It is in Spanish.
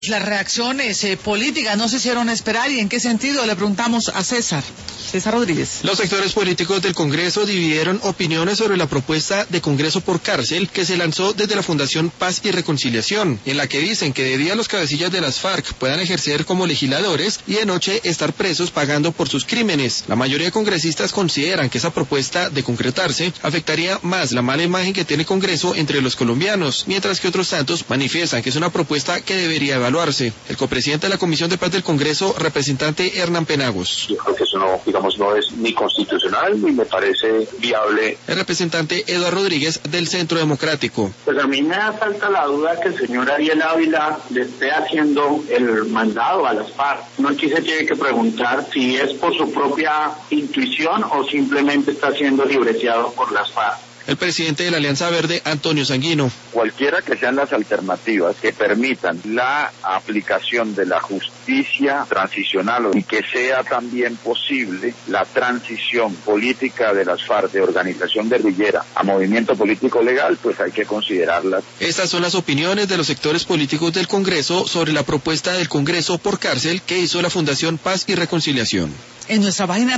Las reacciones políticas no se hicieron esperar, ¿y en qué sentido? Le preguntamos a César Rodríguez. Los sectores políticos del Congreso dividieron opiniones sobre la propuesta de Congreso por cárcel que se lanzó desde la Fundación Paz y Reconciliación, en la que dicen que de día los cabecillas de las FARC puedan ejercer como legisladores y de noche estar presos pagando por sus crímenes. La mayoría de congresistas consideran que esa propuesta, de concretarse, afectaría más la mala imagen que tiene el Congreso entre los colombianos, mientras que otros tantos manifiestan que es una propuesta que debería evaluarse. El copresidente de la Comisión de Paz del Congreso, representante Hernán Penagos. Yo creo que eso no es ni constitucional ni me parece viable. El representante Eduardo Rodríguez del Centro Democrático. Pues a mí me asalta la duda que el señor Ariel Ávila le esté haciendo el mandado a las FARC. No, aquí se tiene que preguntar si es por su propia intuición o simplemente está siendo libreteado por las FARC. El presidente de la Alianza Verde, Antonio Sanguino. Cualquiera que sean las alternativas que permitan la aplicación de la justicia transicional y que sea también posible la transición política de las FARC de organización guerrillera a movimiento político legal, pues hay que considerarlas. Estas son las opiniones de los sectores políticos del Congreso sobre la propuesta del Congreso por cárcel que hizo la Fundación Paz y Reconciliación. En nuestra página